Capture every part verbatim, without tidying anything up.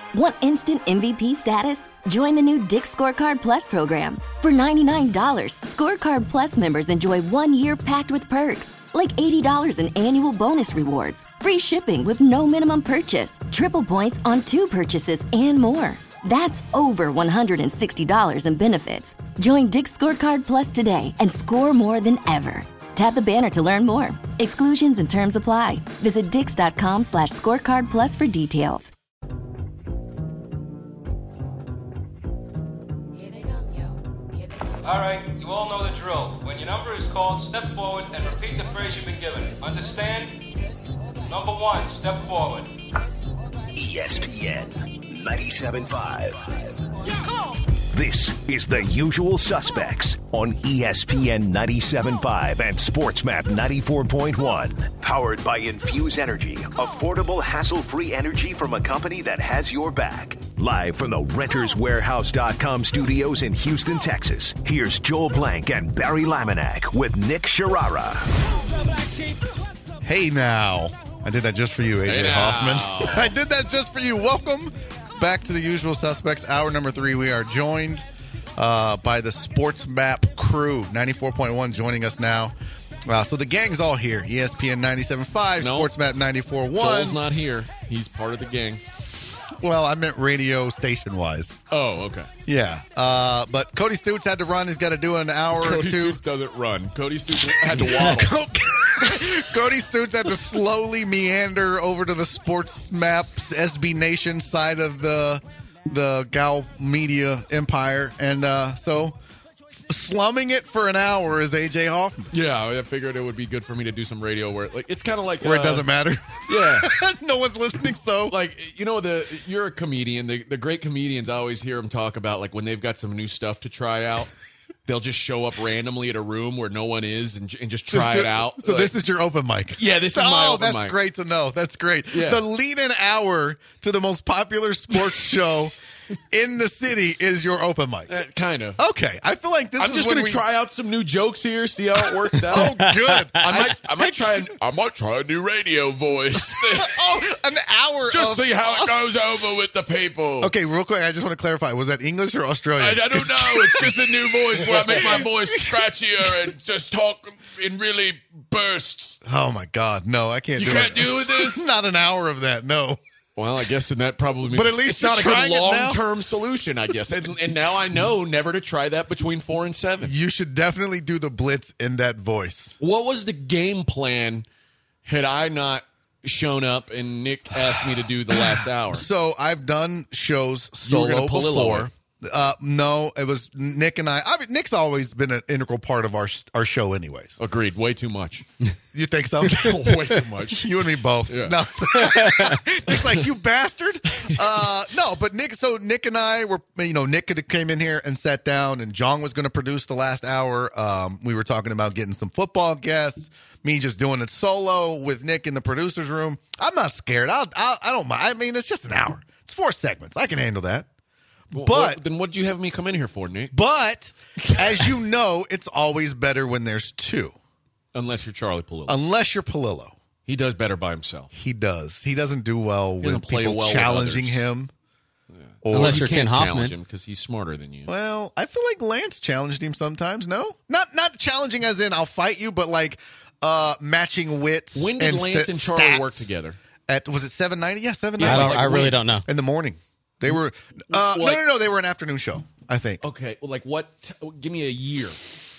Want instant M V P status? Join the new Dick's Scorecard Plus program. For ninety-nine dollars, Scorecard Plus members enjoy one year packed with perks, like eighty dollars in annual bonus rewards, free shipping with no minimum purchase, triple points on two purchases, and more. That's over one hundred sixty dollars in benefits. Join Dick's Scorecard Plus today and score more than ever. Tap the banner to learn more. Exclusions and terms apply. Visit dix.com slash scorecard plus for details. All right, you all know the drill. When your number is called, step forward and repeat the phrase you've been given. Understand? Number one, step forward. E S P N ninety-seven point five. This is The Usual Suspects on E S P N ninety-seven point five and SportsMap ninety-four point one. Powered by Infuse Energy, affordable, hassle-free energy from a company that has your back. Live from the Renters Warehouse dot com studios in Houston, Texas, here's Joel Blank and Barry Laminack with Nick Sharara. Hey now. I did that just for you, A J hey Hoffman. I did that just for you. Welcome back to The Usual Suspects. Hour number three. We are joined uh, by the Sports Map crew. ninety-four point one joining us now. Uh, so the gang's all here. E S P N ninety-seven point five, nope. Sports Map ninety-four point one. Joel's not here. He's part of the gang. Well, I meant radio station-wise. Oh, okay. Yeah. Uh, but Cody Stutes had to run. He's got to do an hour Cody or two. Stutes doesn't run. Cody Stutes had to waddle. Cody Stutes had to slowly meander over to the Sports Maps S B Nation side of the the Gal Media empire. And uh, so slumming it for an hour is A J Hoffman. Yeah, I figured it would be good for me to do some radio where like it's kind of like Where uh, it doesn't matter. Yeah. No one's listening, so. Like, you know, the you're a comedian. The, the great comedians, I always hear them talk about, like, when they've got some new stuff to try out, they'll just show up randomly at a room where no one is and, and just try Just do- it out. So like, this is your open mic. Yeah, this is my oh, open that's mic. great to know. That's great. Yeah. The lead-in hour to the most popular sports show in the city is your open mic. Uh, kind of. Okay, I feel like this I'm is just when going to we... try out some new jokes here, see how it works out. Oh, good. I might, I might try, an, I might try a new radio voice. Oh, an hour Just of... see how it goes over with the people. Okay, real quick, I just want to clarify. Was that English or Australian? I, I don't know. It's just a new voice where I make my voice scratchier and just talk in really bursts. Oh, my God. No, I can't You do can't it. do this? Not an hour of that, no. Well, I guess and that probably means But at least it's you're not a good trying it now. long-term solution, I guess. And, and now I know never to try that between four and seven. You should definitely do the blitz in that voice. What was the game plan had I not shown up and Nick asked me to do the last hour? So I've done shows You were solo gonna Palillo before. it. Uh, no, it was Nick and I. I mean, Nick's always been an integral part of our our show, anyways. Agreed. Way too much. You think so? Way too much. You and me both. Yeah. No, Nick's like, you bastard. Uh, no, but Nick. So Nick and I were, you know, Nick came in here and sat down, and John was going to produce the last hour. Um, we were talking about getting some football guests. Me just doing it solo with Nick in the producer's room. I'm not scared. I'll, I'll, I don't mind. I mean, it's just an hour. It's four segments. I can handle that. Well, But well, then what did you have me come in here for, Nick? But as you know, it's always better when there's two. Unless you're Charlie Palillo. Unless you're Palillo. He does better by himself. He does. He doesn't do well with doesn't play people well with challenging others. him. Or, Unless You you're Ken can't Hoffman. challenge him because he's smarter than you. well, I feel like Lance challenged him sometimes. No, not not challenging as in I'll fight you, but like uh, matching wits. When did and Lance st- and Charlie stats. work together? At was it seven ninety? Yeah, seven I, ninety. don't, like I really when? don't know. In the morning, they were. Uh, Like- no, no, no. They were an afternoon show. I think. Okay, well, like what? Give me a year.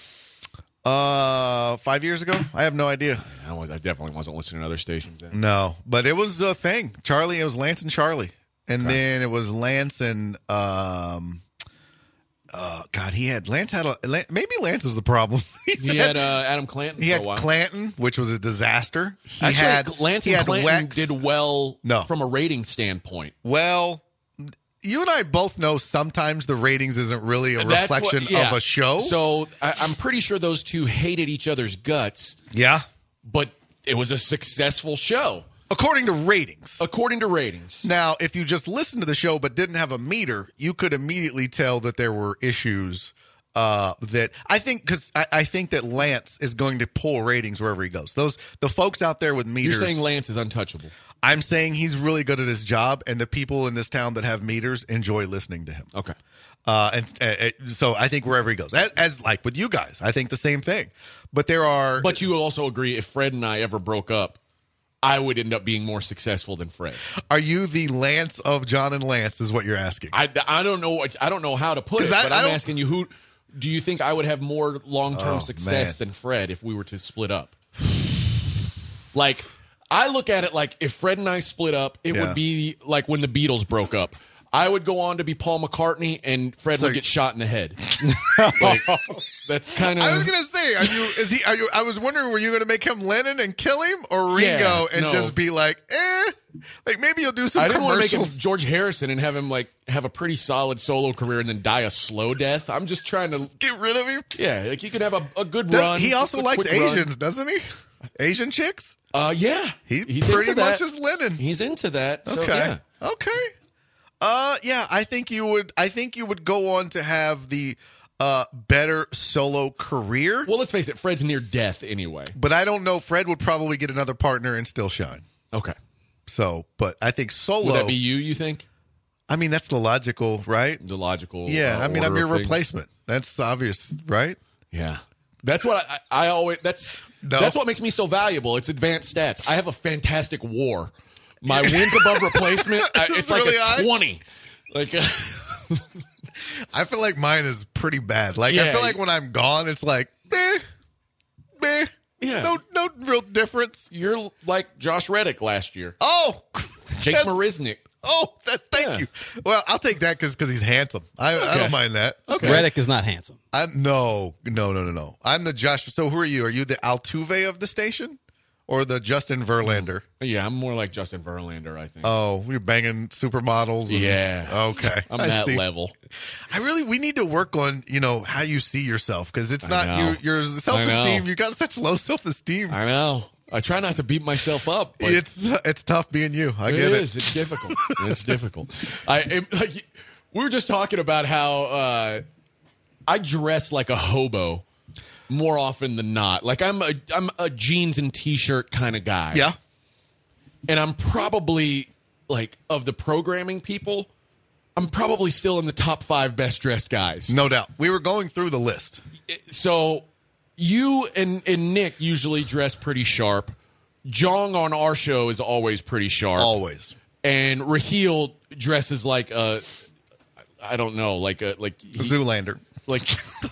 Uh, five years ago. I have no idea. I, was, I definitely wasn't listening to other stations then. No, but it was a thing. Charlie, it was Lance and Charlie, and okay. then it was Lance and um, uh, God, he had Lance had a maybe Lance was the problem. he, he had, had uh, Adam Clanton. He for had a while. Clanton, which was a disaster. He Actually, had Lance he and had Clanton Wex. did well No. from a rating standpoint. Well, you and I both know sometimes the ratings isn't really a That's reflection what- yeah. of a show. So I, I'm pretty sure those two hated each other's guts, yeah, but it was a successful show according to ratings. according to ratings. Now, if you just listened to the show but didn't have a meter, you could immediately tell that there were issues. Uh, that I think because I, I think that Lance is going to pull ratings wherever he goes. Those the folks out there with meters. You're saying Lance is untouchable. I'm saying he's really good at his job, and the people in this town that have meters enjoy listening to him. Okay. Uh, and uh, so I think wherever he goes, as, as like with you guys, I think the same thing. But there are. But you also agree if Fred and I ever broke up, I would end up being more successful than Fred. Are you the Lance of John and Lance? Is what you're asking? I, I don't know. What, I don't know how to put it, I, but I I'm asking you who. Do you think I would have more long-term Oh, success man. than Fred if we were to split up? Like, I look at it like if Fred and I split up, it Yeah. would be like when the Beatles broke up. I would go on to be Paul McCartney, and Fred So- would get shot in the head. Like, that's kind of. I was gonna say, are you? Is he? Are you? I was wondering, were you gonna make him Lennon and kill him, or Ringo Yeah, and no. just be like, eh? Like maybe you'll do some I didn't want to make him commercials. George Harrison and have him like have a pretty solid solo career and then die a slow death. I'm just trying to, Get rid of him. yeah, like you could have a, a good Does- run. he also a likes quick run. Asians, doesn't he? Asian chicks. Uh, yeah, He he's pretty into much that. is Lennon. He's into that. So, Okay. yeah. Okay. Uh, yeah, I think you would. I think you would go on to have the uh better solo career. Well, let's face it, Fred's near death anyway. But I don't know. Fred would probably get another partner and still shine. Okay. So, but I think solo. Would that be you, you think? I mean, that's the logical, right? The logical. Yeah. uh, I mean, I'm order your of things? replacement. That's obvious, right? Yeah. That's what I, I always. That's No. that's what makes me so valuable. It's advanced stats. I have a fantastic WAR. My wins above replacement. I, it's It's like really a high? twenty. Like. Uh, I feel like mine is pretty bad. Like I Yeah. feel like when I'm gone, it's like, meh, meh. Yeah. No, no real difference. You're like Josh Reddick last year. Oh, Jake that's- Marisnick. Oh, that, thank Yeah. you. Well, I'll take that because he's handsome. I, I Okay. don't mind that. Okay. Reddick is not handsome. I'm no, no, no, no, no. I'm the Josh. So who are you? Are you the Altuve of the station, or the Justin Verlander? Yeah, I'm more like Justin Verlander, I think. Oh, we're banging supermodels. and- Yeah. Okay. I'm I that see. level. I really, we need to work on, you know, how you see yourself because it's I not know. you, your self esteem. know. You got such low self esteem. I know. I try not to beat myself up. But It's it's tough being you. I it get is. it. It's difficult. It's difficult. I it, like we were just talking about how uh, I dress like a hobo more often than not. Like I'm a I'm a jeans and t-shirt kind of guy. Yeah. And I'm probably like of the programming people, I'm probably still in the top five best dressed guys. No doubt. We were going through the list. So you and, and Nick usually dress pretty sharp. Jong on our show is always pretty sharp. Always. And Raheel dresses like a, I don't know, like a like he, Zoolander. like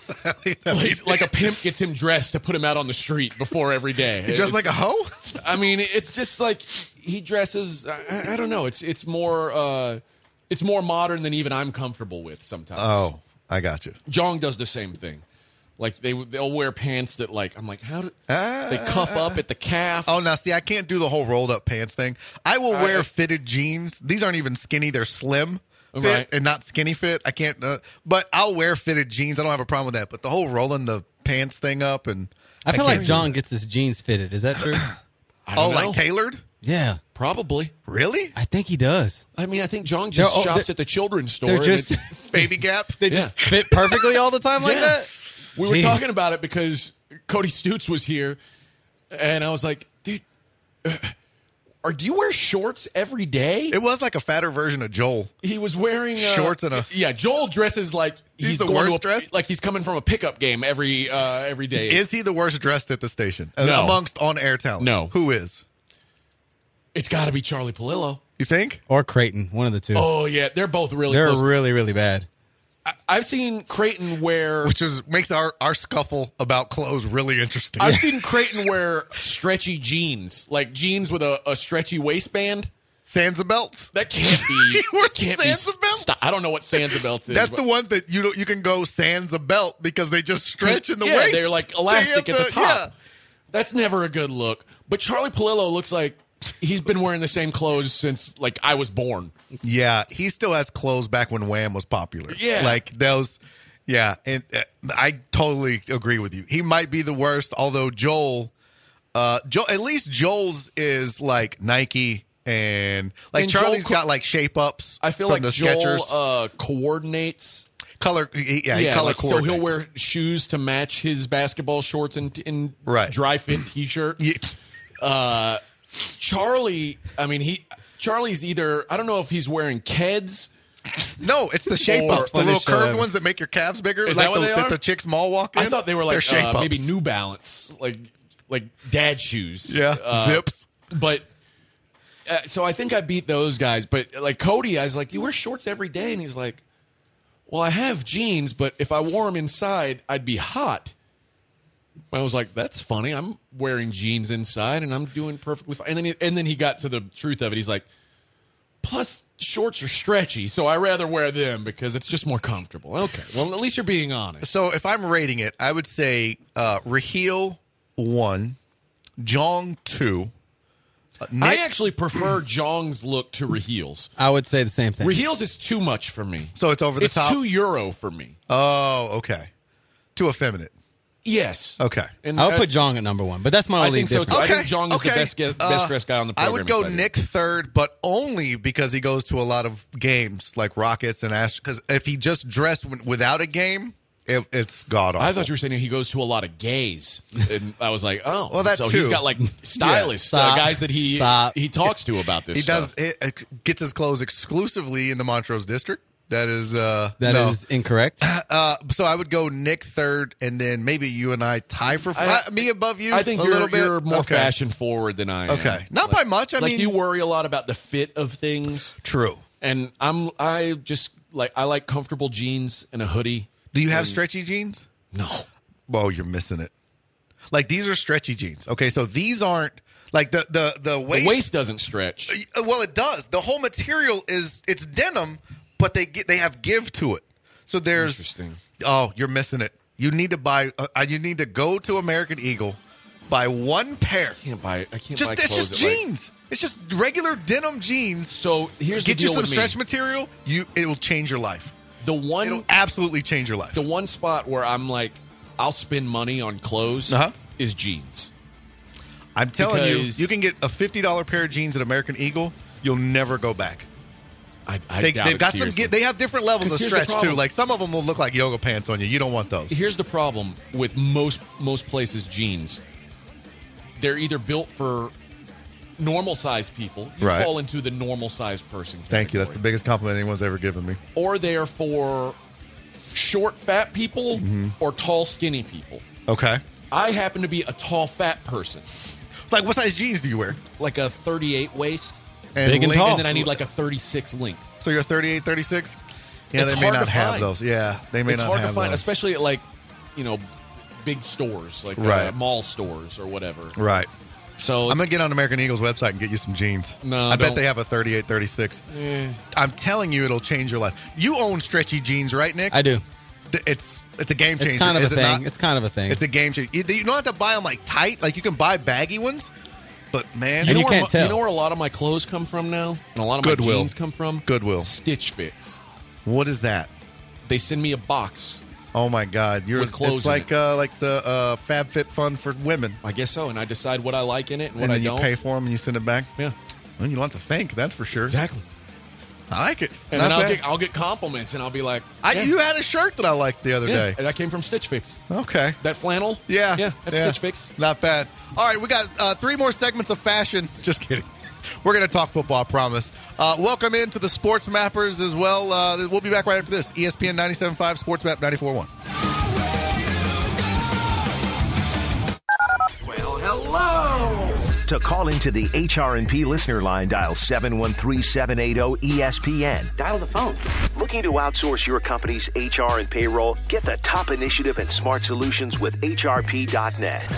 like, like a pimp gets him dressed to put him out on the street before every day. You dressed It's- like a hoe? I mean, it's just like he dresses. I, I don't know. It's it's more uh, it's more modern than even I'm comfortable with sometimes. Oh, I got you. Jong does the same thing. Like they they'll wear pants that like I'm like how do Ah. they cuff up at the calf? Oh, now see, I can't do the whole rolled up pants thing. I will I- wear fitted jeans. These aren't even skinny; they're slim fit Right. and not skinny fit. I can't, uh, but I'll wear fitted jeans. I don't have a problem with that. But the whole rolling the pants thing up and I feel can't like do John that. gets his jeans fitted. Is that true? I Oh, don't know. like tailored? Yeah, Probably. Really? I think he does. I mean, I think Jong just They're- oh, shops they're- at the children's store. They're and just it's- Baby Gap? they just fit perfectly all the time like Yeah. that. We were Jeez. talking about it because Cody Stutes was here, and I was like, dude, uh, or do you wear shorts every day? It was like a fatter version of Joel. He was wearing uh, Shorts and a- yeah. Joel dresses like he's, He's the going to a, worst dressed? like he's coming from a pickup game every uh, every day. Is he the worst dressed at the station? Uh, No. Amongst on air talent? No. Who is? It's got to be Charlie Palillo. You think? Or Creighton, one of the two. Oh yeah, they're both really They're close. really, really bad. I, I've seen Creighton wear. Which is makes our, our scuffle about clothes really interesting. I've seen Creighton wear stretchy jeans, like jeans with a, a stretchy waistband. Sansa belts? That can't be. He wears that can't be. Sansa belts? Stop. I don't know what Sansa belts is. That's but- the ones that you don't, you can go sans a belt because they just stretch in the yeah, waist. they're like They elastic have at the top. yeah. That's never a good look. But Charlie Palillo looks like he's been wearing the same clothes since like I was born. Yeah, he still has clothes back when Wham was popular. Yeah. like those. Yeah, and uh, I totally agree with you. He might be the worst, although Joel, uh, Joel, at least Joel's is like Nike and like And Joel Charlie's co- got like shape ups. I feel from like the Joel Skechers. uh, coordinates. color. he- Yeah, he color like, so coordinates. he'll wear shoes to match his basketball shorts and, and Right. dry fit t-shirt. Yeah. Uh, Charlie, I mean, he Charlie's either, I don't know if he's wearing Keds. No, it's the shape ups, the little curved ones that make your calves bigger. Is like that what the, they are? That the chicks mall walk in. I thought they were They're like shape uh, ups. maybe New Balance, like like dad shoes. Yeah, uh, zips. But uh, so I think I beat those guys. But like Cody, I was like, "You wear shorts every day," and he's like, "Well, I have jeans, but if I wore them inside, I'd be hot." I was like, "That's funny. I'm wearing jeans inside, and I'm doing perfectly fine." And then he, and then he got to the truth of it. He's like, "Plus, shorts are stretchy, so I rather wear them because it's just more comfortable." Okay, well, at least you're being honest. So if I'm rating it, I would say uh, Raheel one, Jong two. Uh, Nick, I actually prefer Jong's look to Raheel's. I would say the same thing. Raheel's is too much for me. So it's over the it's top? too Euro for me. Oh, okay. Too effeminate. Yes. Okay. And I would put that's- Jong at number one, but that's my I only think so difference. too. I Okay, think Jong is okay. the best, ge- Uh, best dressed guy on the I program. would go inside Nick third, but only because he goes to a lot of games like Rockets and Astros. Because if he just dressed w- without a game, it, it's god awful. I thought you were saying he goes to a lot of gays, and I was like, oh, Well, that so too. he's got like stylists, Yeah, uh, stop. guys that he Stop. he talks to about this. He does. stuff. He uh, gets his clothes exclusively in the Montrose district. That is uh, That no. is incorrect. Uh, so I would go Nick third, and then maybe you and I tie for I- uh, me above you. I think a you're, little bit. you're more Okay. fashion forward than I am. Okay, not Like- by much. I like mean, you worry a lot about the fit of things, true. and I'm I just like I like comfortable jeans and a hoodie. Do you have stretchy jeans? No. Whoa, you're missing it. Like these are stretchy jeans. Okay, so these aren't like the the the waist. The waist doesn't stretch. Uh, Well, it does. The whole material is it's denim, but they get they have give to it. So there's Interesting. Oh, you're missing it. You need to buy. Uh, you need to go to American Eagle, buy one pair. I can't buy. I can't Just buy it's clothes just that, like- jeans. It's just regular denim jeans. So here's Get the you deal some with stretch me. material. You it will change your life. The one It'll absolutely change your life. the one spot where I'm like, I'll spend money on clothes Uh-huh. is jeans. I'm telling you, because- you can get a fifty dollar pair of jeans at American Eagle. You'll never go back. I, I They, doubt they've it, got some. seriously. They have different levels 'Cause of here's the stretch too. problem. Like some of them will look like yoga pants on you. You don't want those. Here's the problem with most most places jeans. They're either built for normal sized people. You Right. fall into the normal sized person. Thank you. That's the category. biggest compliment anyone's ever given me. Or they are for short fat people Mm-hmm. or tall skinny people. Okay. I happen to be a tall fat person, It's like, what size jeans do you wear? like a thirty-eight waist, And Big and link- tall. and then I need like a thirty-six length. So you're thirty-eight, thirty-six? Yeah, It's they may hard not to have find. those. Yeah, they may It's not hard have to find, those. especially at like, you know, big stores like uh, Right. mall stores or whatever. Right. So I'm it's, going to get on American Eagle's website and get you some jeans. No, I bet don't. they have a thirty-eight, thirty-six. I'm telling you, it'll change your life. You own stretchy jeans, right, Nick? I do. Th- It's it's a game changer. It's kind of is a it thing. not? It's kind of a thing. It's a game changer. You, you don't have to buy them like tight. Like you can buy baggy ones, but man, And you know where can't my- tell. You know where a lot of my clothes come from now, and a lot of my Goodwill. jeans come from. Goodwill. Stitch Fix. what is that? They send me a box. Oh my God! You're With clothes it's in like it. uh, like the uh, Fab Fit Fun for women, I guess so, and I decide what I like in it and what and I then you don't. pay for them and you send it back. Yeah, Well, you don't have to think. That's for sure. exactly. I like it. And Not then I'll bad. get I'll get compliments, and I'll be like, I, yeah, You had a shirt that I liked the other yeah, day. and that came from Stitch Fix. Okay. That flannel. Yeah. yeah, that's yeah. Stitch Fix. Not bad. All right, we got uh, three more segments of fashion. Just kidding. We're going to talk football, I promise. Uh, welcome into the Sports Mappers as well. Uh, we'll be back right after this. E S P N ninety-seven point five, Sports Map ninety-four point one. Well, hello. To call into the H R and P listener line, dial seven one three, seven eight zero, E S P N. Dial the phone. Looking to outsource your company's H R and payroll? Get the top initiative and smart solutions with H R P dot net.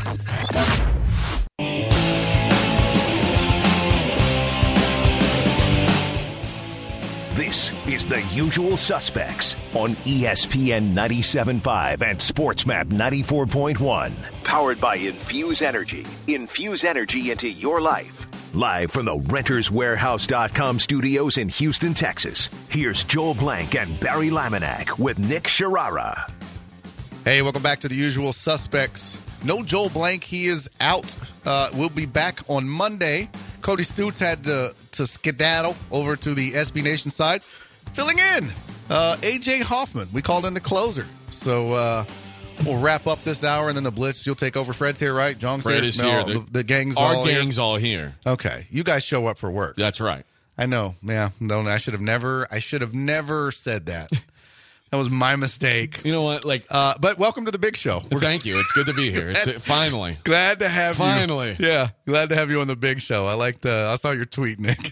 This is The Usual Suspects on E S P N ninety-seven point five and SportsMap ninety-four point one. Powered by Infuse Energy. Infuse energy into your life. Live from the Renters Warehouse dot com studios in Houston, Texas. Here's Joel Blank and Barry Laminack with Nick Sharara. Hey, welcome back to the Usual Suspects. No Joel Blank. He is out. Uh, we'll be back on Monday. Cody Stutes had to, to skedaddle over to the S B Nation side. Filling in, uh, A J Hoffman. We called in the closer. So uh, we'll wrap up this hour, and then the Blitz, you'll take over. Fred's here, right? John's Fred here. is no, here. The, the gang's Our all gang's here. all here. Okay. You guys show up for work. That's right. I know. Yeah. No, I should have never, I should have never said that. That was my mistake. You know what? Like, Uh, but welcome to the big show. We're thank you. It's good to be here. It's, uh, finally. glad to have Finally. you. Yeah. Glad to have you on the big show. I like the, I saw your tweet, Nick.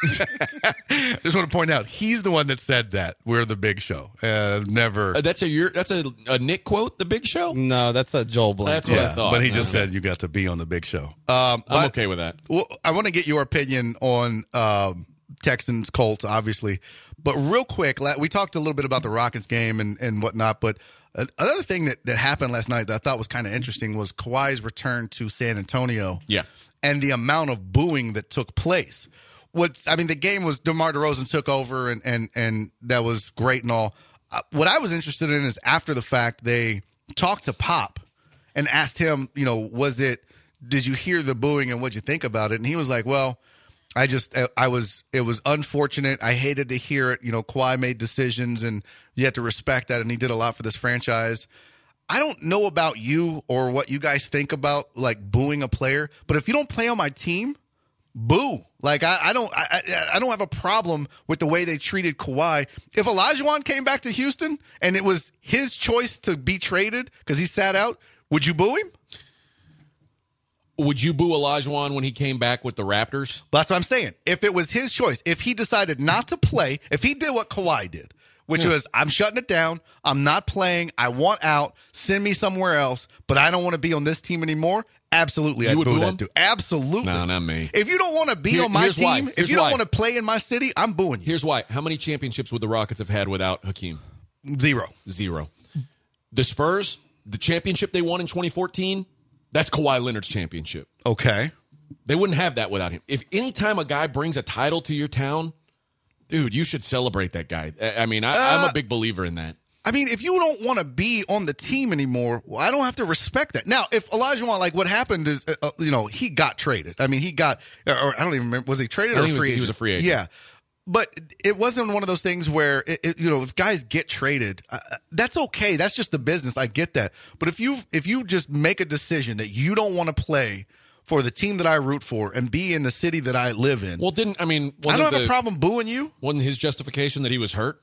Just want to point out, he's the one that said that. We're the big show. Uh, never. Uh, that's a your, that's a, a Nick quote. The Big Show. No, that's a Joel Blank. That's what I yeah, thought. but he just said you got to be on the big show. Um, I'm but- okay with that. Well, I want to get your opinion on um, Texans Colts, obviously, but real quick, la- we talked a little bit about the Rockets game and, and whatnot. But uh, another thing that, that happened last night that I thought was kind of interesting was Kawhi's return to San Antonio. Yeah. And the amount of booing that took place. What's I mean, the game was DeMar DeRozan took over, and and and that was great and all. Uh, what I was interested in is after the fact, they talked to Pop and asked him, you know, was it? Did you hear the booing and what'd you think about it? And he was like, well, I just, I was, it was unfortunate. I hated to hear it. You know, Kawhi made decisions and you have to respect that. And he did a lot for this franchise. I don't know about you or what you guys think about like booing a player, but if you don't play on my team, boo. Like I, I don't, I, I don't have a problem with the way they treated Kawhi. If Olajuwon came back to Houston and it was his choice to be traded because he sat out, would you boo him? Would you boo Olajuwon when he came back with the Raptors? That's what I'm saying. If it was his choice, if he decided not to play, if he did what Kawhi did, which Yeah. was, I'm shutting it down, I'm not playing, I want out, send me somewhere else, but I don't want to be on this team anymore, absolutely, I'd would boo boo that him? dude. Absolutely. No, not me. If you don't want to be Here- on my here's why. team, if Here's you don't why. want to play in my city, I'm booing you. Here's why. How many championships would the Rockets have had without Hakeem? Zero. Zero. The Spurs, the championship they won in twenty fourteen, that's Kawhi Leonard's championship. Okay. They wouldn't have that without him. If any time a guy brings a title to your town, dude, you should celebrate that guy. I I mean, I, I'm Uh, a big believer in that. I mean, if you don't want to be on the team anymore, well, I don't have to respect that. Now, if Olajuwon, like what happened is, uh, you know, he got traded. I mean, he got, or I don't even remember, was he traded I or think he was- free he agent? was a free agent. Yeah. But it wasn't one of those things where, it, it, you know, if guys get traded, uh, that's okay. That's just the business. I get that. But if you if you just make a decision that you don't want to play for the team that I root for and be in the city that I live in, Well, didn't I mean? I Wasn't don't have the, a problem booing you. Wasn't his justification that he was hurt?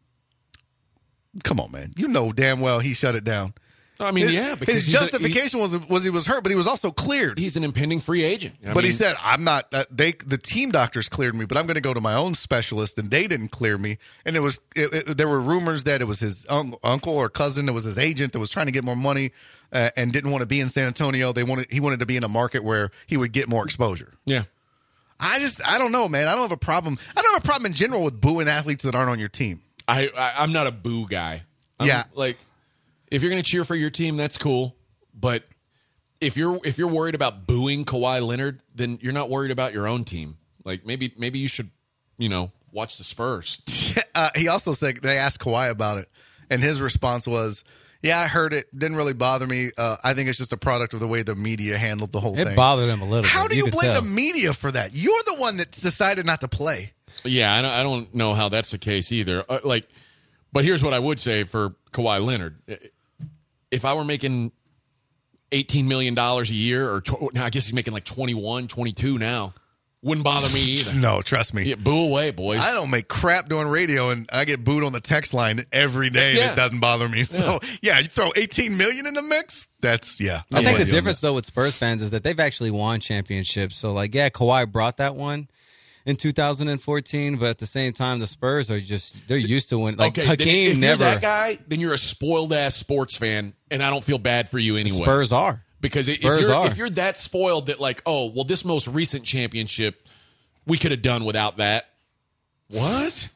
Come on, man. You know damn well he shut it down. I mean, His, yeah, because his he's a- he- justification was was he was hurt, but he was also cleared. he's an impending free agent. I but he mean, said, "I'm not." Uh, they the team doctors cleared me, but I'm going to go to my own specialist, and they didn't clear me. And it was it, it, there were rumors that it was his un- uncle or cousin, that was his agent, that was trying to get more money uh, and didn't want to be in San Antonio. They wanted he wanted to be in a market where he would get more exposure. yeah. I just I don't know, man. I don't have a problem. I don't have a problem in general with booing athletes that aren't on your team. I, I I'm not a boo guy. I'm, Yeah. like if you're going to cheer for your team, that's cool. But if you're if you're worried about booing Kawhi Leonard, then you're not worried about your own team. Like maybe maybe you should, you know, watch the Spurs. Uh, he also said they asked Kawhi about it, and his response was, "Yeah, I heard it. Didn't really bother me. Uh, I think it's just a product of the way the media handled the whole It thing." bothered him a little How bit. do you, could blame tell. the media for that? You're the one that decided not to play. Yeah, I don't, I don't know how that's the case either. Uh, like, but here's what I would say for Kawhi Leonard: if I were making eighteen million dollars a year, or tw- now I guess he's making like twenty-one, twenty-two now, wouldn't bother me either. No, trust me. Yeah, boo away, boys. I don't make crap doing radio, and I get booed on the text line every day. Yeah. And it doesn't bother me. So yeah, you throw eighteen million in the mix. That's yeah. I I'm think the with you on difference, though, with Spurs fans is that they've actually won championships. So, like, yeah, Kawhi brought that one in two thousand fourteen, but at the same time, the Spurs are just, they're used to win. Like, okay, then Hakeem if never. you're that guy, then you're a spoiled ass sports fan, and I don't feel bad for you anyway. Spurs are. Because if Spurs you're, are. if you're that spoiled that like, oh, well, this most recent championship we could have done without that. What?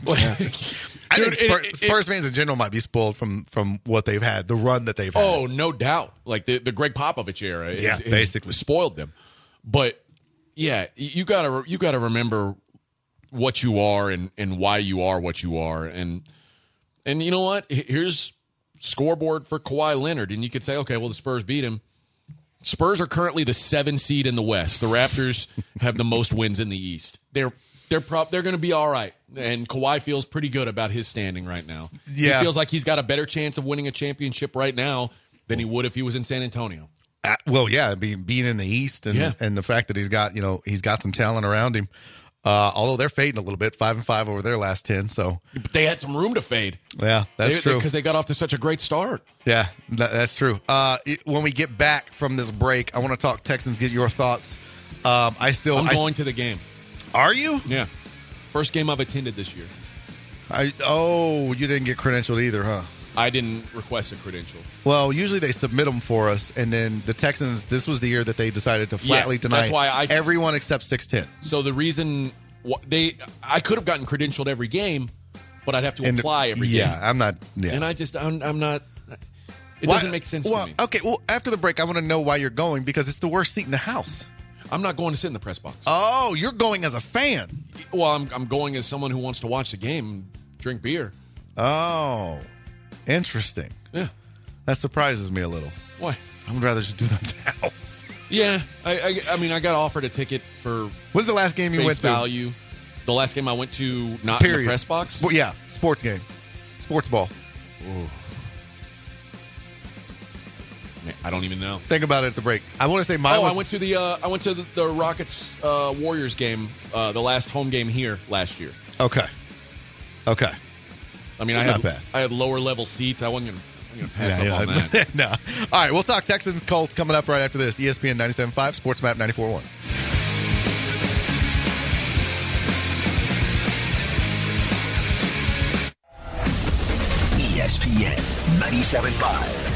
I Dude, think Spurs, it- it- Spurs fans in general might be spoiled from from what they've had, the run that they've had. Oh, no doubt. Like the, the Greg Popovich era, is- Yeah, is- basically. spoiled them. But yeah, you gotta you gotta remember what you are and, and why you are what you are, and and you know what? Here's scoreboard for Kawhi Leonard, and you could say, okay, well the Spurs beat him. Spurs are currently the seven seed in the West. The Raptors have the most wins in the East. They're they're prop they're going to be all right. And Kawhi feels pretty good about his standing right now. Yeah. He feels like he's got a better chance of winning a championship right now than he would if he was in San Antonio. Uh, well, yeah, being being in the East and Yeah. and the fact that he's got you know he's got some talent around him. Uh, although they're fading a little bit, five and five over their last ten. So But they had some room to fade. yeah, that's They- true. Because they got off to such a great start. Yeah, that, that's true. Uh, it, when we get back from this break, I want to talk Texans. Get your thoughts. Um, I still. I'm I, going to the game. Are you? Yeah. First game I've attended this year. I, oh, you didn't get credentialed either, huh? I didn't request a credential. Well, usually they submit them for us, and then the Texans. This was the year that they decided to flatly Yeah, deny that's why I- everyone except six ten. So the reason wh- they, I could have gotten credentialed every game, but I'd have to And apply every yeah, game. I'm not. Yeah, And I just, I'm, I'm not. It Why- doesn't make sense well, to me. Okay, well, after the break, I want to know why you're going because it's the worst seat in the house. I'm not going to sit in the press box. Oh, you're going as a fan. well, I'm, I'm going as someone who wants to watch the game and drink beer. Oh, interesting. Yeah. That surprises me a little. Why? I would rather just do that in the house. Yeah. I, I, I mean, I got offered a ticket for When's the last game you face went to? value. The last game I went to, not in Period. the press box. Spo- yeah, sports game, sports ball. Man, I don't even know. Think about it at the break. I want to say mine Oh, was. I went to the uh, I went to the, the Rockets uh, Warriors game, uh, the last home game here last year. Okay. Okay. I mean, It's I not had bad. I had lower level seats. I wasn't gonna, I wasn't gonna pass Yeah, up on yeah. that. no. All right, we'll talk Texans Colts coming up right after this. E S P N ninety-seven point five, Sports Map ninety-four point one. E S P N ninety-seven point five.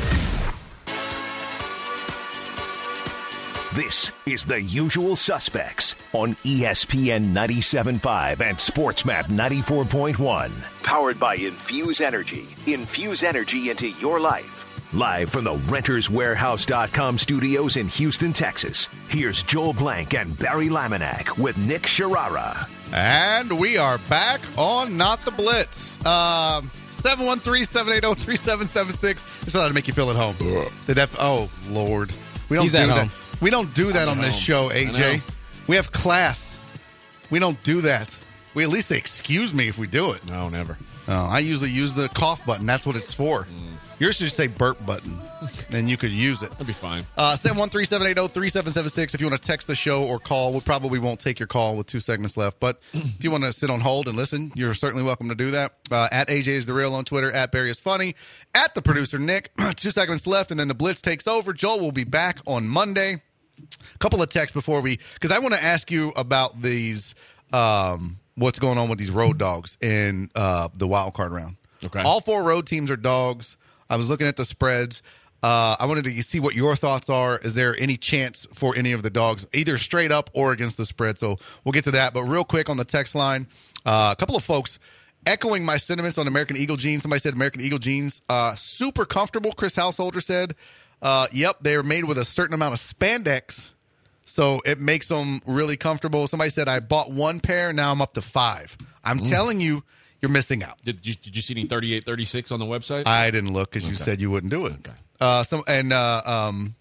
This is The Usual Suspects on E S P N ninety-seven point five and SportsMap ninety-four point one. Powered by Infuse Energy. Infuse energy into your life. Live from the Renters Warehouse dot com studios in Houston, Texas. Here's Joel Blank and Barry Laminack with Nick Sharara. And we are back on Not the Blitz. Um, seven one three, seven eight zero, three seven seven six. Just thought to make you feel at home. Did that, oh, Lord. We don't He's do at that. home. We don't do that I'm on at this home. show, I A J. know. We have class. We don't do that. We at least say, excuse me if we do it. No, never. Oh, I usually use the cough button. That's what it's for. Yours should say burp button, and you could use it. That'd be fine. Uh, seven one three, seven eight zero, three seven seven six. If you want to text the show or call, we probably won't take your call with two segments left. But if you want to sit on hold and listen, you're certainly welcome to do that. Uh, at A J is the Real on Twitter, at Barry is Funny, at the producer Nick. Two segments left, and then the Blitz takes over. Joel will be back on Monday. A couple of texts before we, because I want to ask you about these, um, what's going on with these road dogs in uh, the wild card round. Okay. All four road teams are dogs. I was looking at the spreads. Uh, I wanted to see what your thoughts are. Is there any chance for any of the dogs, either straight up or against the spread? So we'll get to that. But real quick on the text line, uh, a couple of folks echoing my sentiments on American Eagle jeans. Somebody said American Eagle jeans, uh, super comfortable. Chris Householder said, uh, yep, they're made with a certain amount of spandex, so it makes them really comfortable. Somebody said, I bought one pair, now I'm up to five. I'm telling you, you're missing out. Did you, did you see any thirty-eight, thirty-six on the website? I didn't look because you said you wouldn't do it. Uh, some and uh, um,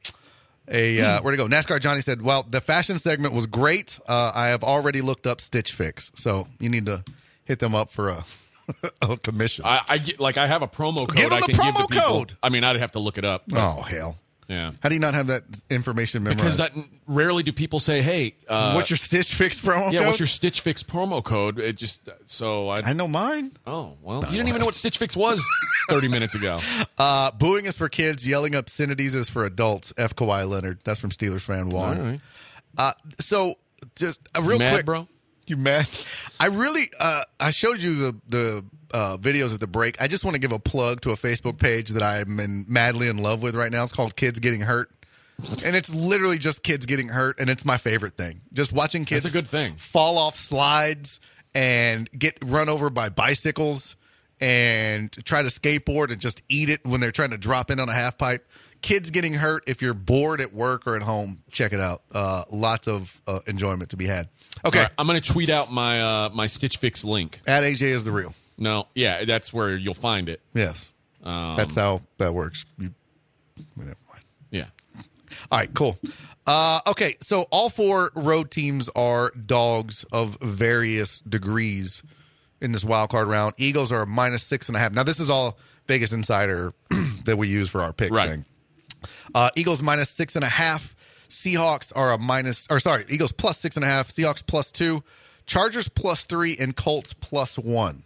a uh, where'd it go? NASCAR Johnny said, "Well, the fashion segment was great. Uh, I have already looked up Stitch Fix, so you need to hit them up for a, a commission." I, I get, like I have a promo code. Give them I the can give promo to people. code. I mean, I'd have to look it up. but- oh hell! Yeah. How do you not have that information memorized? Because that, rarely do people say, "Hey, uh, what's your Stitch Fix promo yeah, code? what's your Stitch Fix promo code?" It just so I. I know mine. oh well, you didn't even know what Stitch Fix was thirty minutes ago. Uh, booing is for kids. Yelling obscenities is for adults. F. Kawhi Leonard. That's from Steelers fan one. All right. Uh, so just a real You mad, quick, bro? You mad? I really, uh, I showed you the the uh, videos at the break. I just want to give a plug to a Facebook page that I'm in, madly in love with right now. It's called Kids Getting Hurt, and it's literally just kids getting hurt, and it's my favorite thing. Just watching kids That's a good thing. fall off slides and get run over by bicycles and try to skateboard and just eat it when they're trying to drop in on a half pipe. Kids getting hurt. If you're bored at work or at home, check it out. Uh, lots of uh, enjoyment to be had. Okay. All right, I'm going to tweet out my uh, my Stitch Fix link. At A J is the real. No, yeah, that's where you'll find it. Yes. Um, That's how that works. You, never mind. Yeah. All right, cool. Uh, okay, so all four road teams are dogs of various degrees in this wild card round. Eagles are a minus six and a half. Now, this is all Vegas Insider that we use for our picks right. thing. Uh, Eagles minus six and a half. Seahawks are a minus, or sorry, Eagles plus six and a half. Seahawks plus two. Chargers plus three and Colts plus one.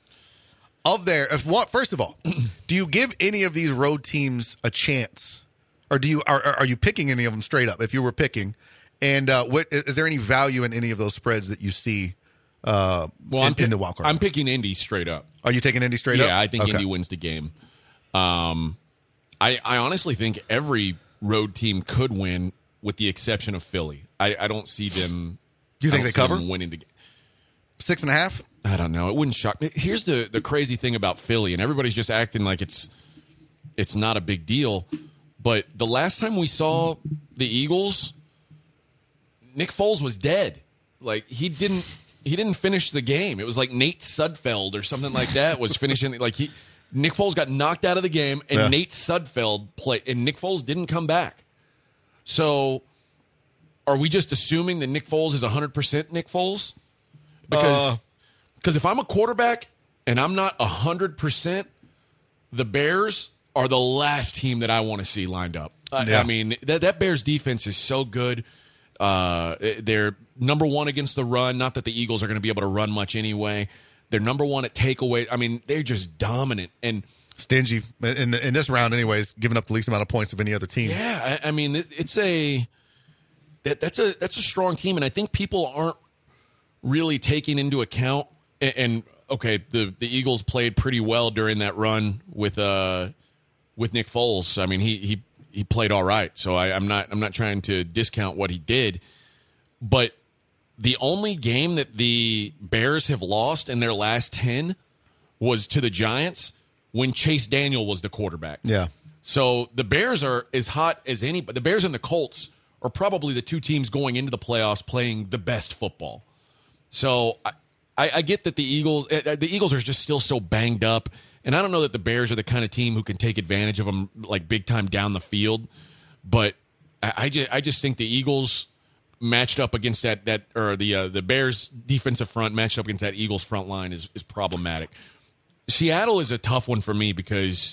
Of there, if what? First of all, do you give any of these road teams a chance, or do you are are you picking any of them straight up? If you were picking, and uh, what is there any value in any of those spreads that you see uh, well, in, I'm pick, in the wild card? I'm picking Indy straight up. Are you taking Indy straight yeah, up? Yeah, I think okay. Indy wins the game. Um, I I honestly think every road team could win, with the exception of Philly. I, I don't see them. Do you think they cover winning the game? Six and a half? I don't know. It wouldn't shock me. Here's the, the crazy thing about Philly, and everybody's just acting like it's it's not a big deal. But the last time we saw the Eagles, Nick Foles was dead. Like he didn't he didn't finish the game. It was like Nate Sudfeld or something like that was finishing. Like he Nick Foles got knocked out of the game, and yeah. Nate Sudfeld played, and Nick Foles didn't come back. So, are we just assuming that Nick Foles is one hundred percent Nick Foles? Because, because uh, if I'm a quarterback and I'm not one hundred percent, the Bears are the last team that I want to see lined up. Uh, yeah. I mean, that, that Bears defense is so good. Uh, they're number one against the run. Not that the Eagles are going to be able to run much anyway. They're number one at takeaway. I mean, they're just dominant. And stingy in in this round anyways, giving up the least amount of points of any other team. Yeah, I, I mean, it, it's a that, that's a that's a strong team, and I think people aren't really taking into account, and, and okay, the, the Eagles played pretty well during that run with uh with Nick Foles. I mean, he he he played all right. So I, I'm not I'm not trying to discount what he did, but the only game that the Bears have lost in their last ten was to the Giants when Chase Daniel was the quarterback. Yeah. So the Bears are as hot as any, but the Bears and the Colts are probably the two teams going into the playoffs playing the best football. So I, I, I get that the Eagles, the Eagles are just still so banged up, and I don't know that the Bears are the kind of team who can take advantage of them like big time down the field. But I, I just, I just think the Eagles matched up against that that or the uh, the Bears defensive front matched up against that Eagles front line is is problematic. Seattle is a tough one for me because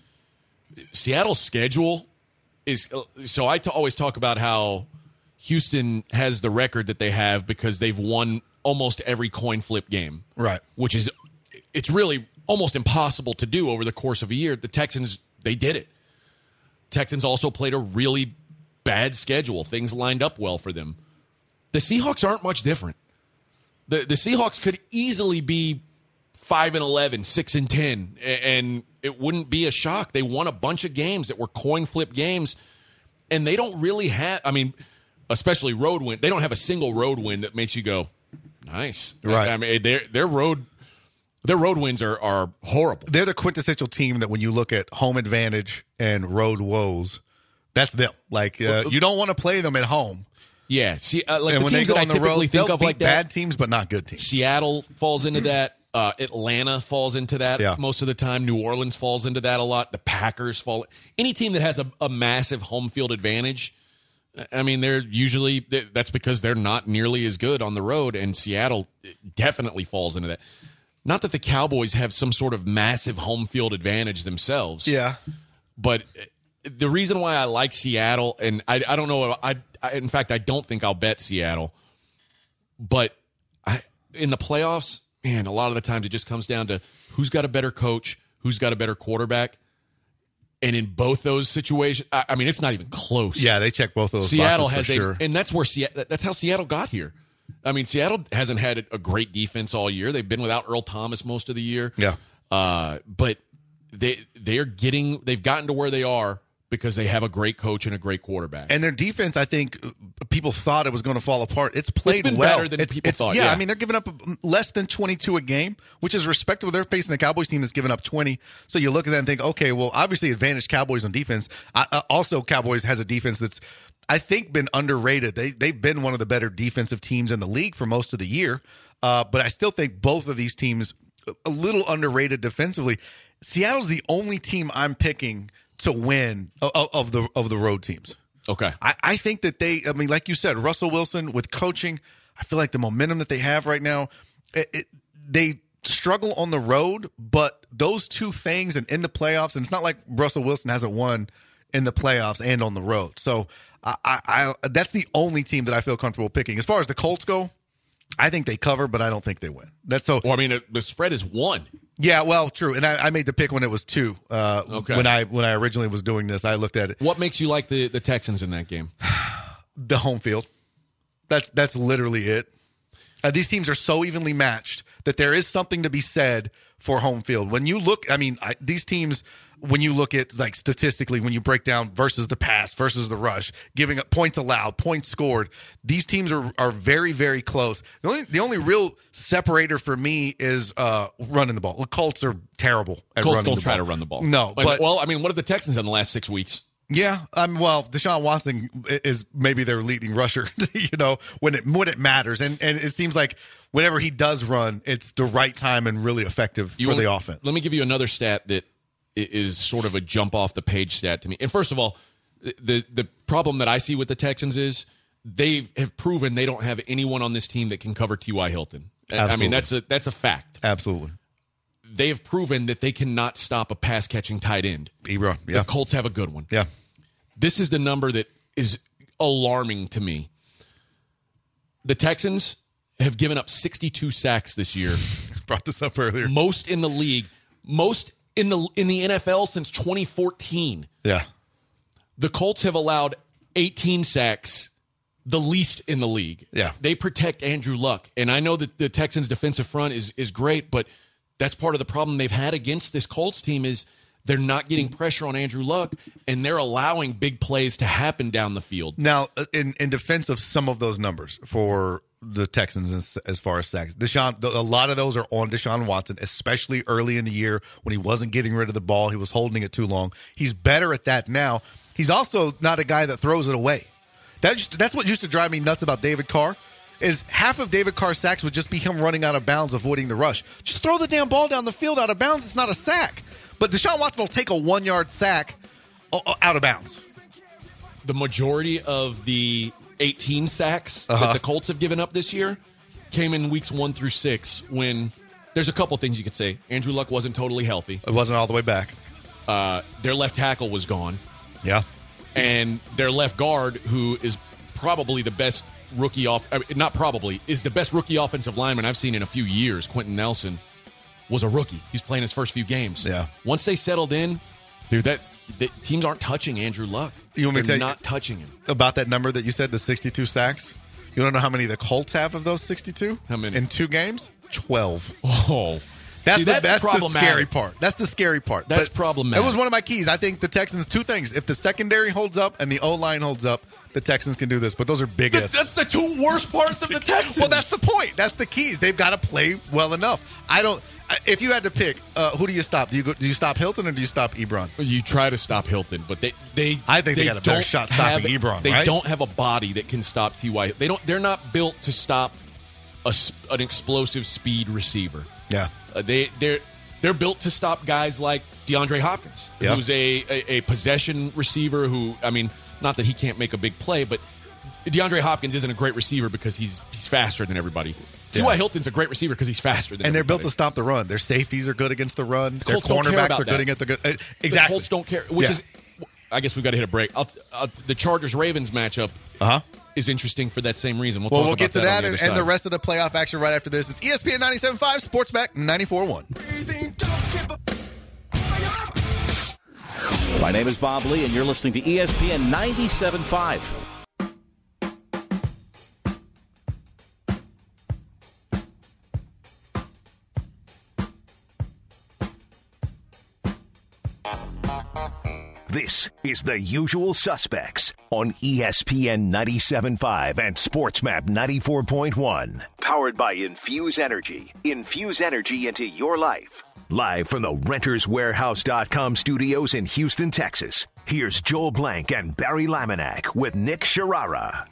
Seattle's schedule is so I t- always talk about how Houston has the record that they have because they've won almost every coin flip game. Right. Which is, it's really almost impossible to do over the course of a year. The Texans, they did it. Texans also played a really bad schedule. Things lined up well for them. The Seahawks aren't much different. The the Seahawks could easily be five and eleven, six and ten, and it wouldn't be a shock. They won a bunch of games that were coin flip games, and they don't really have, I mean, especially road win. They don't have a single road win that makes you go, nice. Right. I mean, their their road their road wins are, are horrible. They're the quintessential team that when you look at home advantage and road woes, that's them. Like uh, you don't want to play them at home. Yeah. See, uh, like and the when teams they go that I on the typically road, think they'll of beat like that. bad teams, but not good teams. Seattle falls into that. Uh, Atlanta falls into that yeah. most of the time. New Orleans falls into that a lot. The Packers fall. Any team that has a, a massive home field advantage, I mean, they're usually that's because they're not nearly as good on the road, and Seattle definitely falls into that. Not that the Cowboys have some sort of massive home field advantage themselves. Yeah, but the reason why I like Seattle, and I, I don't know, I, I in fact I don't think I'll bet Seattle, but I in the playoffs. Man, a lot of the times it just comes down to who's got a better coach, who's got a better quarterback. And in both those situations, I, I mean, it's not even close. Yeah, they check both of those Seattle boxes has for a, sure. and that's where Seattle, that's how Seattle got here. I mean, Seattle hasn't had a great defense all year. They've been without Earl Thomas most of the year. Yeah. Uh, but they they're getting they've gotten to where they are because they have a great coach and a great quarterback. And their defense, I think people thought it was going to fall apart. It's played it's been well. better than it's, people it's, thought. Yeah, Yeah, I mean, they're giving up less than twenty-two a game, which is respectable. They're facing a Cowboys team that's given up twenty. So you look at that and think, okay, well, obviously advantage Cowboys on defense. I, uh, also, Cowboys has a defense that's, I think, been underrated. They, they've been one of the better defensive teams in the league for most of the year. Uh, but I still think both of these teams a little underrated defensively. Seattle's the only team I'm picking to win of, of the of the road teams. Okay. I, I think that they, I mean, like you said, Russell Wilson with coaching, I feel like the momentum that they have right now, it, it, they struggle on the road, but those two things and in the playoffs, and it's not like Russell Wilson hasn't won in the playoffs and on the road. So I, I, I that's the only team that I feel comfortable picking. As far as the Colts go, I think they cover, but I don't think they win. That's so. Well, I mean, the spread is one. Yeah, well, true. And I, I made the pick when it was two. Uh, okay. When I when I originally was doing this, I looked at it. What makes you like the, the Texans in that game? The home field. That's that's literally it. Uh, these teams are so evenly matched that there is something to be said for home field. When you look, I mean, I, these teams, when you look at, like, statistically, when you break down versus the pass, versus the rush, giving up points allowed, points scored, these teams are are very, very close. The only the only real separator for me is uh, running the ball. The Colts are terrible at Colts running don't the try ball. to run the ball. No, but, but well, I mean, what have the Texans done the last six weeks? Yeah, um, well, Deshaun Watson is maybe their leading rusher, you know, when it when it matters, and and it seems like whenever he does run, it's the right time and really effective You for want- the offense. Let me give you another stat that i- is sort of a jump off the page stat to me. And first of all, the the problem that I see with the Texans is they have proven they don't have anyone on this team that can cover T Y. Hilton. I- I Absolutely. mean, that's a that's a fact. Absolutely, They have proven that they cannot stop a pass catching tight end. Ebron, yeah, The Colts have a good one. yeah. This is the number that is alarming to me. The Texans have given up sixty-two sacks this year. Brought this up earlier. Most in the league, most in the in the N F L since twenty fourteen. Yeah, The Colts have allowed eighteen sacks, the least in the league. Yeah. They protect Andrew Luck. And I know that the Texans defensive front is is great, but that's part of the problem they've had against this Colts team is they're not getting pressure on Andrew Luck, and they're allowing big plays to happen down the field. Now, in in defense of some of those numbers for the Texans as, as far as sacks, Deshaun, a lot of those are on Deshaun Watson, especially early in the year when he wasn't getting rid of the ball, he was holding it too long. He's better at that now. He's also not a guy that throws it away. That just, that's what used to drive me nuts about David Carr. Is half of David Carr's sacks would just be him running out of bounds, avoiding the rush. Just throw the damn ball down the field out of bounds. It's not a sack. But Deshaun Watson will take a one-yard sack out of bounds. The majority of the eighteen sacks Uh-huh. that the Colts have given up this year came in weeks one through six when there's a couple things you could say. Andrew Luck wasn't totally healthy. It wasn't all the way back. Uh, their left tackle was gone. Yeah. And their left guard, who is probably the best rookie off, I mean, not probably, is the best rookie offensive lineman I've seen in a few years, Quentin Nelson, was a rookie. He's playing his first few games. Yeah. Once they settled in, dude, that the teams aren't touching Andrew Luck. You want me to They're tell you- not touching him. About that number that you said, the sixty-two sacks. You want to know how many the Colts have of those sixty-two? How many? In two games? twelve. Oh. That's, See, the, that's, that's the problematic. scary part. That's the scary part. That's But problematic. It was one of my keys. I think the Texans, two things. If the secondary holds up and the O-line holds up, the Texans can do this. But those are big Th- ifs. That's the two worst parts of the Texans. Well, that's the point. That's the keys. They've got to play well enough. I don't. If you had to pick, uh, who do you stop? Do you go, do you stop Hilton or do you stop Ebron? You try to stop Hilton, but they they I think they got a better don't shot stopping have- Ebron, They right? don't have a body that can stop T Y. They don't. They're not built to stop a, s- an explosive speed receiver. Yeah. Uh, they they're they're built to stop guys like DeAndre Hopkins, Yeah. who's a, a a possession receiver. Who I mean, not that he can't make a big play, but DeAndre Hopkins isn't a great receiver because he's he's faster than everybody. T Y. Yeah. Hilton's a great receiver because he's faster than And they're everybody. built to stop the run. Their safeties are good against the run. Their Colts don't care cornerbacks about are good that. against the good. Uh, The exactly. Colts don't care, which Yeah. is, I guess we've got to hit a break. I'll, uh, the Chargers-Ravens matchup Uh-huh. is interesting for that same reason. We'll, Well, talk we'll about get to that, that on the and, other and the side. rest of the playoff action right after this. It's E S P N ninety-seven point five, Sportsback ninety-four point one. My name is Bob Lee, and you're listening to E S P N ninety-seven point five. This is The Usual Suspects on E S P N ninety-seven point five and SportsMap ninety-four point one. Powered by Infuse Energy. Infuse energy into your life. Live from the Renters Warehouse dot com studios in Houston, Texas. Here's Joel Blank and Barry Laminack with Nick Sharara.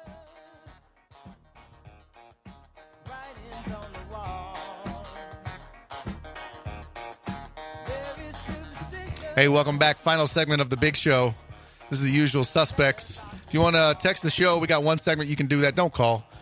Hey, welcome back. Final segment of the big show. This is The Usual Suspects. If you want to text the show, we got one segment. You can do that. Don't call.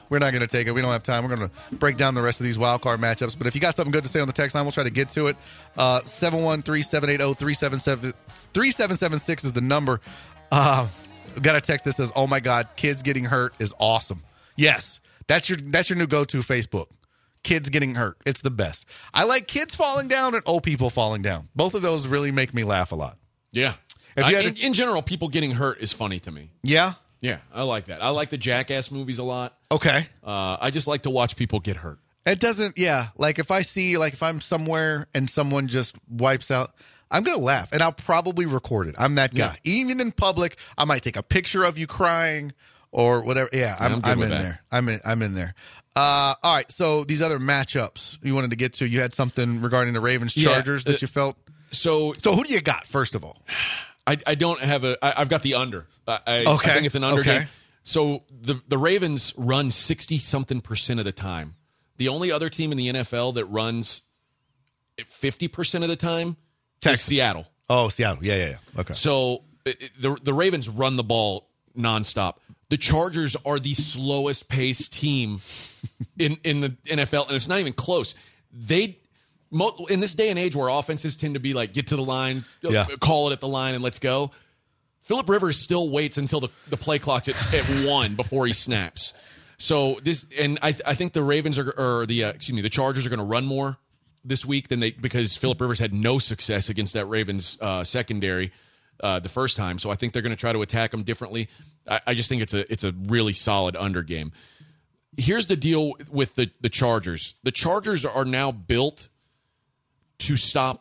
We're not going to take it. We don't have time. We're going to break down the rest of these wild card matchups. But if you got something good to say on the text line, we'll try to get to it. Uh, seven one three, seven eight zero, three seven seven six is the number. Uh, got a text that says, "Oh my God, kids getting hurt is awesome." Yes, that's your that's your new go-to Facebook. Kids getting hurt. It's the best. I like kids falling down and old people falling down. Both of those really make me laugh a lot. Yeah. If I, you had in, to- in general, people getting hurt is funny to me. Yeah? Yeah, I like that. I like the Jackass movies a lot. Okay. Uh, I just like to watch people get hurt. It doesn't, yeah. Like if I see, like if I'm somewhere and someone just wipes out, I'm going to laugh and I'll probably record it. I'm that guy. Yeah. Even in public, I might take a picture of you crying or whatever. Yeah, I'm, I'm good I'm with in that. there. I'm in, I'm in there. Uh, all right. So these other matchups you wanted to get to, you had something regarding the Ravens Yeah, Chargers that uh, you felt. So, So who do you got, first of all? I, I don't have a. I, I've got the under. I, I, Okay. I think it's an under Okay. game. So the the Ravens run sixty something percent of the time. The only other team in the N F L that runs fifty percent of the time Texans. is Seattle. Oh, Seattle. Yeah, yeah, yeah. Okay. So it, it- the the Ravens run the ball nonstop. The Chargers are the slowest paced team in in the N F L, and it's not even close. They mo- in this day and age where offenses tend to be like get to the line, Yeah. call it at the line, and let's go. Phillip Rivers still waits until the, the play clock's at, at one before he snaps. So this, and I I think the Ravens are or the uh, excuse me the Chargers are going to run more this week than they because Phillip Rivers had no success against that Ravens uh, secondary uh, the first time. So I think they're going to try to attack them differently. I, I just think it's a it's a really solid under game. Here's the deal with the the Chargers. The Chargers are now built to stop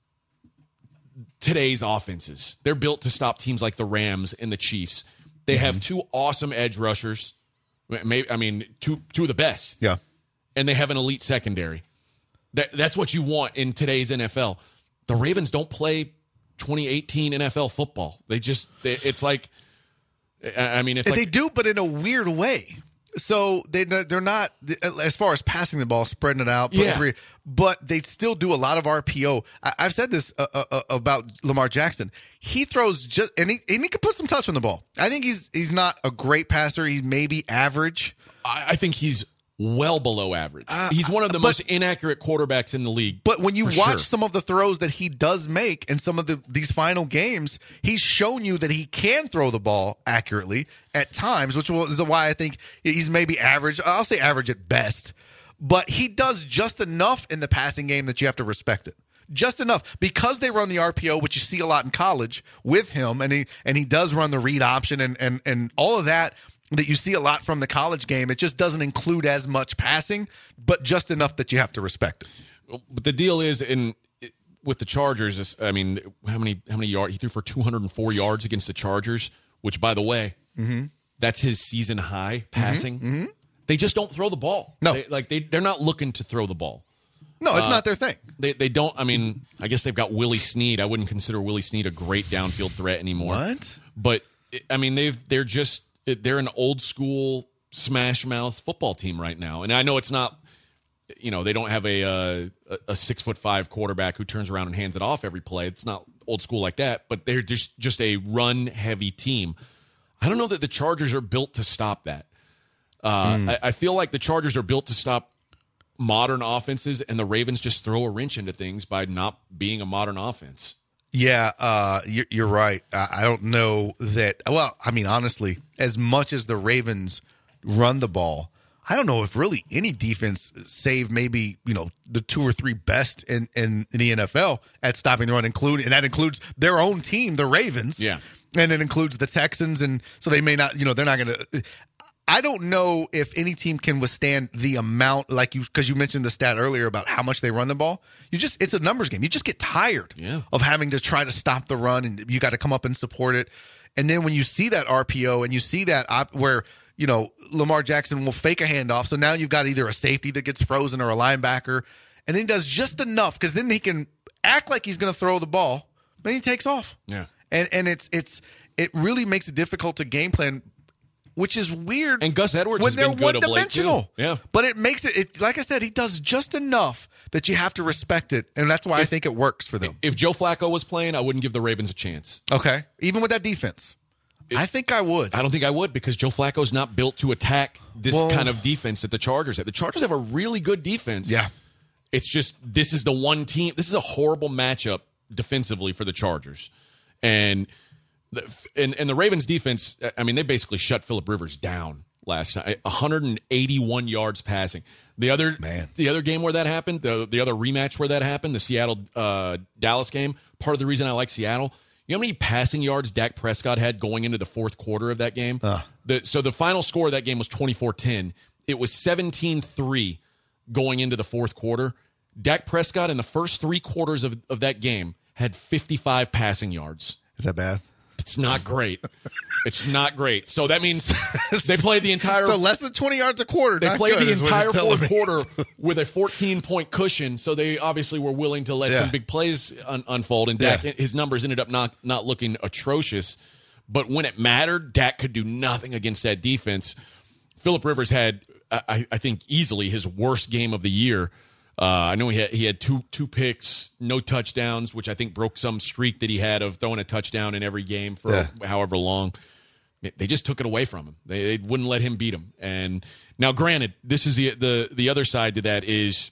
today's offenses. They're built to stop teams like the Rams and the Chiefs. They have two awesome edge rushers. Maybe, I mean, two two of the best. Yeah. And they have an elite secondary. That that's what you want in today's N F L. The Ravens don't play twenty eighteen N F L football. They just they, it's like I mean it's And like they do, but in a weird way. So they they're not as far as passing the ball, spreading it out, but, Yeah. every, but they still do a lot of R P O. I, I've said this uh, uh, about Lamar Jackson. He throws just and he and he can put some touch on the ball. I think he's he's not a great passer. He's maybe average. I, I think he's well below average. He's one of the but- most inaccurate quarterbacks in the league. But when you for watch sure. some of the throws that he does make in some of the these final games, he's shown you that he can throw the ball accurately at times, which is why I think he's maybe average. I'll say average at best. But he does just enough in the passing game that you have to respect it. Just enough because they run the R P O, which you see a lot in college with him, and he and he does run the read option and and and all of that that you see a lot from the college game. It just doesn't include as much passing, but just enough that you have to respect it. But the deal is in with the Chargers. Is, I mean, how many how many yards he threw for two hundred four yards against the Chargers? Which, by the way, Mm-hmm. that's his season high passing. Mm-hmm. They just don't throw the ball. No. They, like they they're not looking to throw the ball. No, it's Uh, not their thing. They they don't. I mean, I guess they've got Willie Snead. I wouldn't consider Willie Snead a great downfield threat anymore. What? But I mean, they've they're just they're an old school smash mouth football team right now. And I know it's not. You know, they don't have a uh, a, a six foot five quarterback who turns around and hands it off every play. It's not old school like that. But they're just just a run heavy team. I don't know that the Chargers are built to stop that. Uh, Hmm. I, I feel like the Chargers are built to stop modern offenses, and the Ravens just throw a wrench into things by not being a modern offense. Yeah, uh, you're, you're right. I, I don't know that. Well, I mean, honestly, as much as the Ravens run the ball, I don't know if really any defense, save maybe you know the two or three best in, in, in the N F L at stopping the run, including and that includes their own team, the Ravens. Yeah. And it includes the Texans, and so they may not, you know, they're not going to. I don't know if any team can withstand the amount, like you, because you mentioned the stat earlier about how much they run the ball. You just, it's a numbers game. You just get tired Yeah. of having to try to stop the run, and you got to come up and support it. And then when you see that R P O and you see that op, where, you know, Lamar Jackson will fake a handoff, so now you've got either a safety that gets frozen or a linebacker, and then he does just enough because then he can act like he's going to throw the ball, then he takes off. Yeah. And and it's it's it really makes it difficult to game plan, which is weird. And Gus Edwards when has they're been good of late, one-dimensional. too. Yeah. But it makes it, it. Like I said, he does just enough that you have to respect it, and that's why I think it works for them. If Joe Flacco was playing, I wouldn't give the Ravens a chance. Okay, even with that defense, I think I would. I don't think I would because Joe Flacco's not built to attack this Well, kind of defense that the Chargers have. The Chargers have a really good defense. Yeah. It's just this is the one team. This is a horrible matchup defensively for the Chargers. And the, and, and the Ravens defense, I mean, they basically shut Phillip Rivers down last night. one hundred eighty-one yards passing. The other Man. the other game where that happened, the, the other rematch where that happened, the Seattle-Dallas uh, game, part of the reason I like Seattle, you know how many passing yards Dak Prescott had going into the fourth quarter of that game? Uh. The, so the final score of that game was twenty-four ten. It was seventeen three going into the fourth quarter. Dak Prescott in the first three quarters of, of that game had fifty-five passing yards. Is that bad? It's not great. It's not great. So that means they played the entire... So less than twenty yards a quarter. They not played good, the is what entire you're telling fourth me. quarter with a fourteen-point cushion, so they obviously were willing to let Yeah. some big plays un- unfold, and Dak, Yeah. his numbers ended up not, not looking atrocious. But when it mattered, Dak could do nothing against that defense. Phillip Rivers had, I, I think, easily his worst game of the year. Uh, I know he had he had two two picks, no touchdowns, which I think broke some streak that he had of throwing a touchdown in every game for Yeah. however long. They just took it away from him. They, they wouldn't let him beat him. And now, granted, this is the the the other side to that is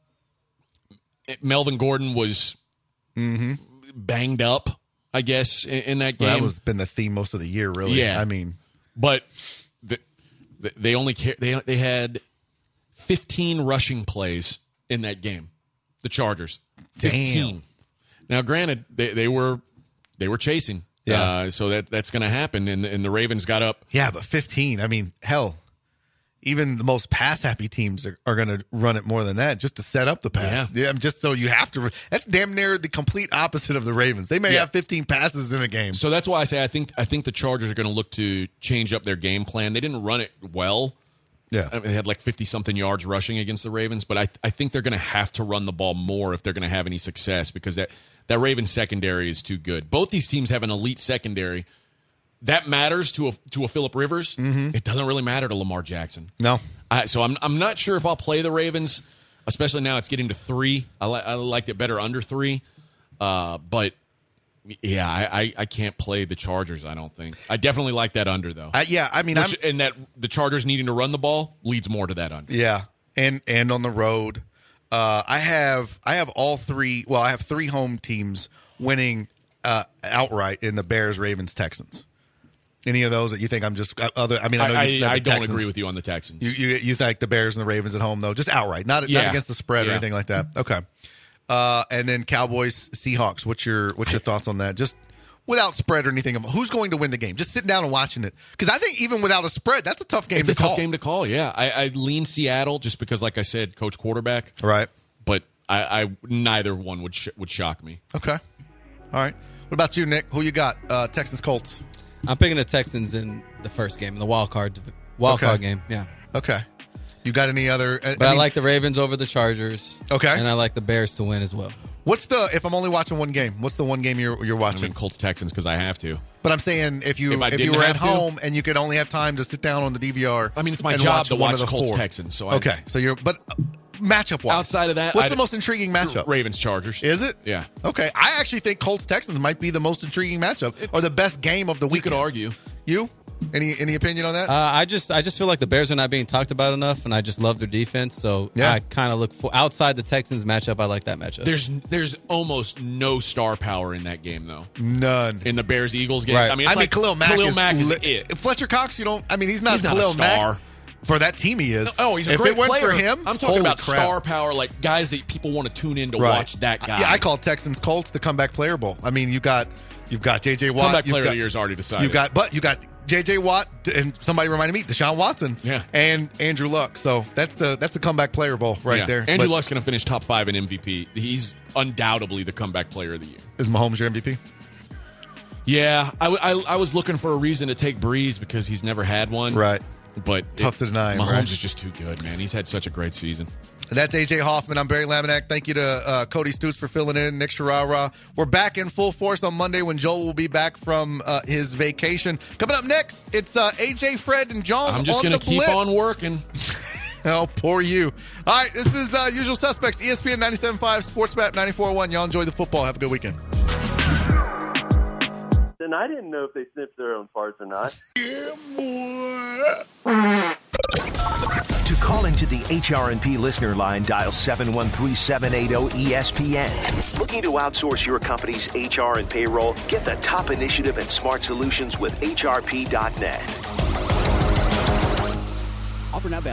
Melvin Gordon was Mm-hmm. banged up, I guess, in, in that game. Well, that was been the theme most of the year, really. Yeah. I mean, But the, the, they only ca- they they had fifteen rushing plays in that game. The Chargers, fifteen. Damn. Now, granted, they, they were they were chasing, Yeah. uh, so that that's going to happen. And and the Ravens got up. yeah, but fifteen. I mean, hell, even the most pass-happy teams are, are going to run it more than that just to set up the pass. Yeah. Yeah, just so you have to. That's damn near the complete opposite of the Ravens. They may Yeah. have fifteen passes in a game. So that's why I say I think I think the Chargers are going to look to change up their game plan. They didn't run it well. Yeah. I mean, they had like fifty-something yards rushing against the Ravens, but I I think they're going to have to run the ball more if they're going to have any success because that, that Ravens secondary is too good. Both these teams have an elite secondary. That matters to a to a Phillip Rivers. Mm-hmm. It doesn't really matter to Lamar Jackson. No. I, so I'm I'm not sure if I'll play the Ravens, especially now it's getting to three. I, li- I liked it better under three, uh, but yeah, I, I, I can't play the Chargers. I don't think. I definitely like that under though. Uh, yeah, I mean, Which, I'm. and that the Chargers needing to run the ball leads more to that under. Yeah, and and on the road, uh, I have I have all three. Well, I have three home teams winning uh, outright in the Bears, Ravens, Texans. Any of those that you think I'm just other? I mean, I, know I, you, I, I the don't Texans. agree with you on the Texans. You, you you think the Bears and the Ravens at home though, just outright, not Yeah. not against the spread or Yeah. anything like that. Okay, uh, and then Cowboys, Seahawks. What's your what's your thoughts on that? Just without spread or anything, who's going to win the game? Just sitting down and watching it because I think even without a spread, that's a tough game it's to a call. tough game to call. Yeah, I, I lean Seattle just because, like I said, coach quarterback. Right. But I, I neither one would sh- would shock me. Okay. All right. What about you, Nick? Who you got? Uh, Texans, Colts. I'm picking the Texans in the first game, in the wild card wild Okay. card game. Yeah, Okay. You got any other? uh, but I, mean, like the Ravens over the Chargers. Okay. and I like the Bears to win as well. What's the? If I'm only watching one game, what's the one game you're you're I watching? mean, Colts Texans because I have to. But I'm saying if you If I if, you didn't were at have to? home and you could only have time to sit down on the D V R. I mean, it's my and job to one watch of the Colts four. Texans. So I, Okay. So you're but uh, matchup wise, Outside of that, what's I'd- the most intriguing matchup? Ravens Chargers. Is it? Yeah. Okay. I actually think Colts Texans might be the most intriguing matchup or the best game of the We week. could argue. You? Any any opinion on that? Uh, I just I just feel like the Bears are not being talked about enough, and I just love their defense. So Yeah. I kind of look for outside the Texans matchup. I like that matchup. There's there's almost no star power in that game though. None. In the Bears Eagles game, Right. I mean, it's I mean, like Khalil Mack, Khalil is, Mack is li- it. Fletcher Cox, you don't. I mean, he's not He's not a Khalil star. Mack. For that team, he is. Oh, he's a if great it went player. for him, I'm talking holy about crap. star power, like guys that people want to tune in to Right. watch. That guy. Yeah, I call Texans Colts the comeback player bowl. I mean, you got you've got J J Watt. Comeback you've player got, of the year is already decided. You got, but you got J J Watt and somebody reminded me, Deshaun Watson. Yeah. and Andrew Luck. So that's the that's the comeback player bowl right Yeah. there. Andrew But Luck's going to finish top five in M V P. He's undoubtedly the comeback player of the year. is Mahomes your M V P? Yeah, I, w- I, I was looking for a reason to take Breeze because he's never had one. Right. But Tough to deny him, Mahomes right? is just too good, man. He's had such a great season. And that's A J Hoffman. I'm Barry Laminack. Thank you to uh, Cody Stutes for filling in. Nick Sharara. We're back in full force on Monday when Joel will be back from uh, his vacation. Coming up next, it's uh, A J, Fred, and John I'm just on going the to keep Blitz. on working. Oh, poor you. All right, this is uh, Usual Suspects, E S P N ninety-seven point five, Sports Map ninety-four point one. Y'all enjoy the football. Have a good weekend. and I didn't know if they sniffed their own farts or not. To call into the H R and P listener line, dial seven one three, seven eight zero, E S P N. Looking to outsource your company's H R and payroll? Get the top initiative and smart solutions with H R P dot net. Offer now